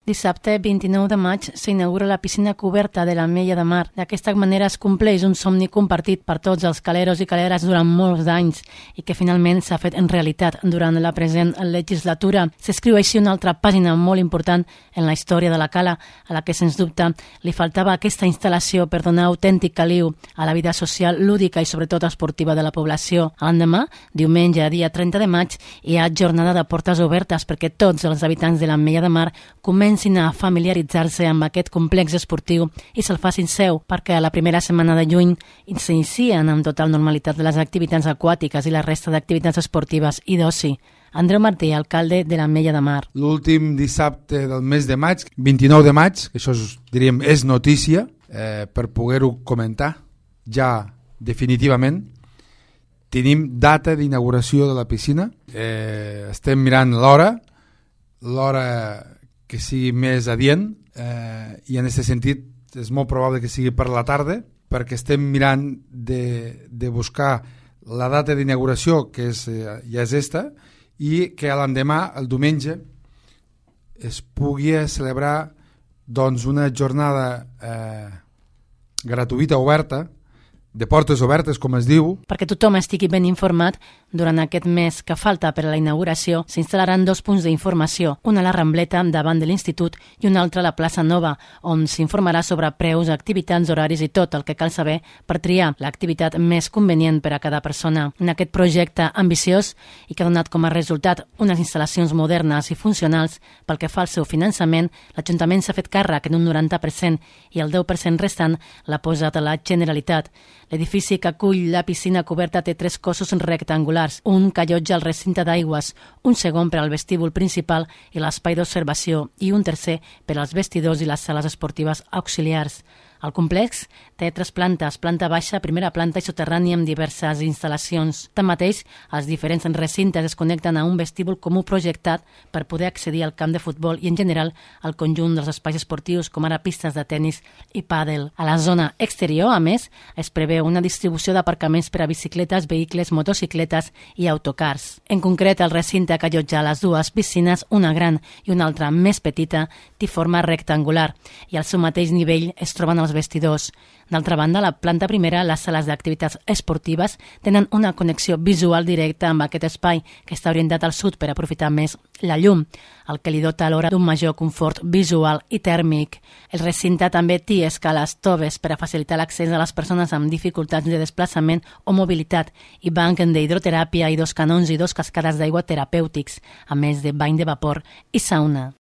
Dissabte 29 de maig s'inaugura la piscina coberta de l'Ametlla de Mar. D'aquesta manera es compleix un somni compartit per tots els caleros i caleres durant molts d'anys i que finalment s'ha fet en realitat durant la present legislatura. S'escriu així una altra pàgina molt important en la història de la cala, a la que sens dubte li faltava aquesta instal·lació per donar autèntic caliu a la vida social, lúdica i sobretot esportiva de la població. L'endemà, diumenge, dia 30 de maig, hi ha jornada de portes obertes perquè tots els habitants de l'Ametlla de Mar comencin a familiaritzar-se amb aquest complex esportiu i se'l facin seu, perquè a la primera setmana de juny s'inicien amb total normalitat les activitats aquàtiques i la resta d'activitats esportives i d'oci. Andreu Martí, alcalde de l'Ametlla de Mar. L'últim dissabte del mes de maig, 29 de maig, que això diríem és notícia, per poder-ho comentar ja definitivament, tenim data d'inauguració de la piscina. Estem mirant l'hora que sigui més adient i en aquest sentit és molt probable que sigui per la tarda, perquè estem mirant de buscar la data d'inauguració, que ja és esta, i que l'endemà, el diumenge, es pugui celebrar doncs, una jornada gratuïta, oberta, de portes obertes, com es diu. Perquè tothom estigui ben informat, durant aquest mes que falta per a la inauguració s'instal·laran 2 punts d'informació, un a la Rambleta davant de l'Institut i un altre a la plaça Nova, on s'informarà sobre preus, activitats, horaris i tot el que cal saber per triar l'activitat més convenient per a cada persona. En aquest projecte ambiciós i que ha donat com a resultat unes instal·lacions modernes i funcionals, pel que fa al seu finançament, l'Ajuntament s'ha fet càrrec en un 90% i el 10% restant l'ha posat a la Generalitat. L'edifici que acull la piscina coberta té 3 cossos rectangulars, un que allotja el recinte d'aigües, un segon per al vestíbul principal i l'espai d'observació i un tercer per als vestidors i les sales esportives auxiliars. El complex té 3 plantes, planta baixa, primera planta i soterrani amb diverses instal·lacions. Tanmateix, els diferents recintes es connecten a un vestíbul comú projectat per poder accedir al camp de futbol i, en general, al conjunt dels espais esportius, com ara pistes de tennis i pàdel. A la zona exterior, a més, es preveu una distribució d'aparcaments per a bicicletes, vehicles, motocicletes i autocars. En concret, el recinte que allotja les 2 piscines, una gran i una altra més petita, té forma rectangular i al seu mateix nivell es troben els vestidors. D'altra banda, a la planta primera, les sales d'activitats esportives tenen una connexió visual directa amb aquest espai, que està orientat al sud per aprofitar més la llum, el que li dota alhora d'un major confort visual i tèrmic. El recinte també té escales toves per a facilitar l'accés a les persones amb dificultats de desplaçament o mobilitat i banc d'hidroteràpia i 2 canons i 2 cascades d'aigua terapèutics, a més de bany de vapor i sauna.